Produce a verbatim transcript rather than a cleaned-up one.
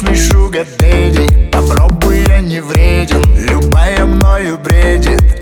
Вкусный шугар дэдди, попробуй, я не вреден. Любая мною бредит,